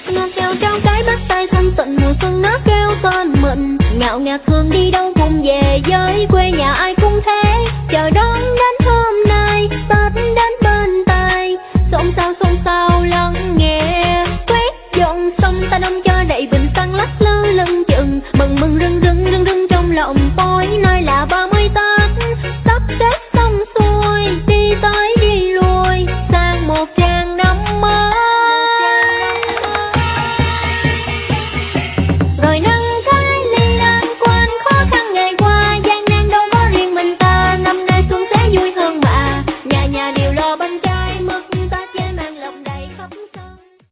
ngọt ngào trao cái bắt tay thanh tịnh, mùa xuân nó kêu tên mình. Ngạo ngạt thường đi đâu cùng về với quê nhà ai cũng thế, chờ đón đến